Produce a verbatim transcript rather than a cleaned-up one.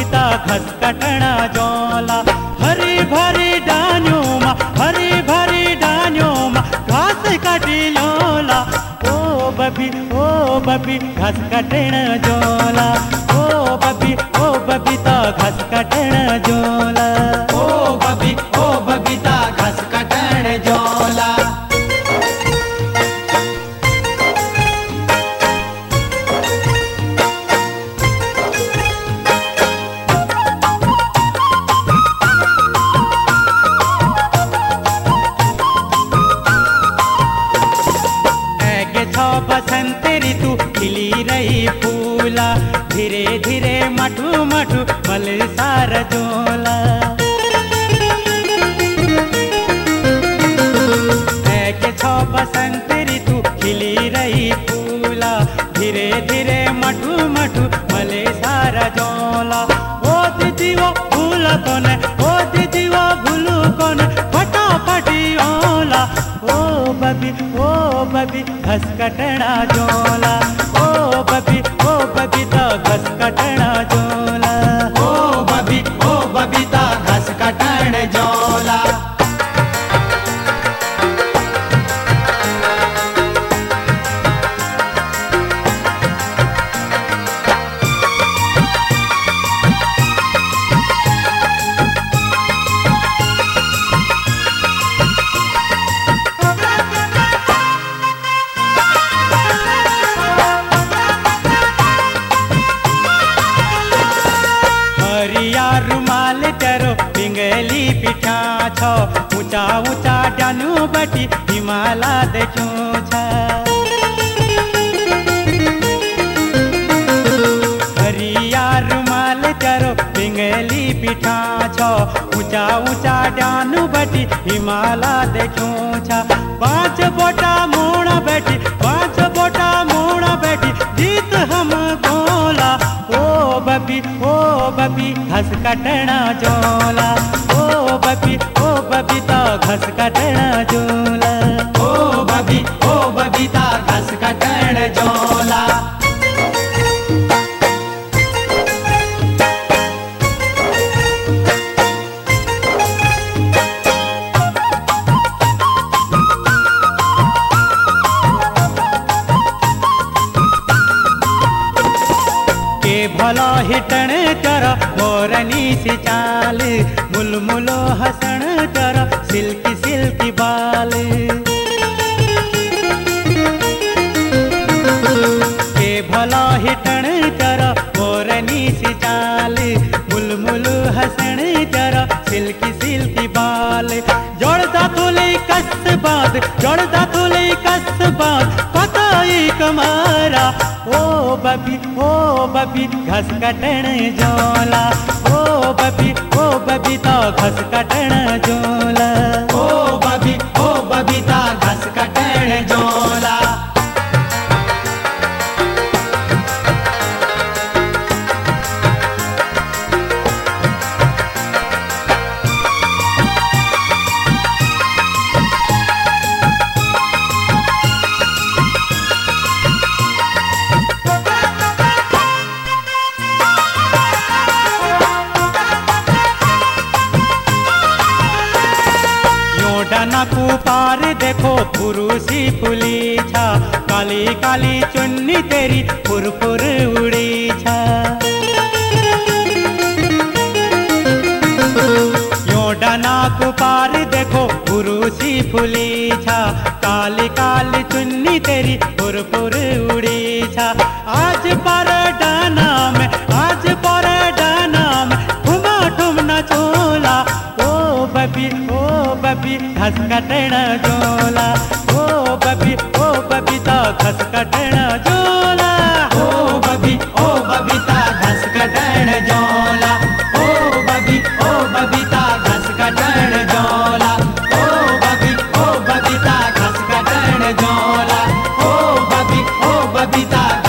बबीता घस कटना जोला। हरी भरी डानियों मा हरी भरी डानियों मा घास काटी लोला। ओ बबी ओ बबी घस कटना जोला। ओ बबी ओ बबीता घस कटना जोला। ओ बबी ओ बबीता घस कटण जोला। बसंत ऋतु खिली रही फूला। धीरे धीरे मठू मठू मल सार जोला। है के छो बसंत ऋतु खिली रही फूला। धीरे धीरे मठू मठू मले सारा जोला। ओ दीदी वो भूल कोने ओ दीदी वो भूलू कोने फटाफटी ओला। ओ बबी ओ बबी घस कटना जोला। ओ बबी ओ बबीता घस कटना जोला। ओ बबी ओ बबीता घस कटण जोला। रुमाल तेरो पिंगली पिठा छो। ऊंचा ऊंचा डानू बटी हिमाला देखो छा। हरिया रुमाल तेरो पिंगली पिठा छो। ऊंचा ऊंचा डानू बटी हिमाला देखो छा। पांच बोटा मोड़ा बैठी पांच बोटा मोड़ा बैठी जीत हम गोला। ओ बबी ओ बबी घस कटना जोला। ओ बबी ओ बबीता घस कटना जोला। ओ बबी ओ बबीता घस कटण जोला। भला हिटण कर मोरनी सी चाल। मुलमुलो हसण कर सिल्की सिल्की बाल। के भला हिटण कर मोरनी सी चाल। मुलमुलो हसण कर सिल्की सिल्की बाल। जोड़दा तुले कस बाद जोड़दा तुले कस बाद पताई कमारा। ओ बबी ओ बबी घस कटण जोला। ओ बबी ओ बबीता घस कटण जोला। ओ बबी ओ बबीता घस कटण जोला। डाना को पार देखो पुरुषी फुली छा। काली काली चुन्नी तेरी फुरफुर उड़ी छा। यो डाना को पार देखो पुरुषी फुली छा। काली काली चुन्नी तेरी फुरफुर उड़ी छा। आज पर डाना में आज पर डाना में ठुमा ठुम न चोला। ओ बबी ओ बबी घस कटना जोला। ओ बबी ओ बबीता घस कटना जोला। ओ बबी ओ बबीता घस कटण जोला। ओ बबी ओ बबीता घस कटण जोला। ओ बबी ओ बबीता घस कटण जोला। ओ बबी ओ बबीता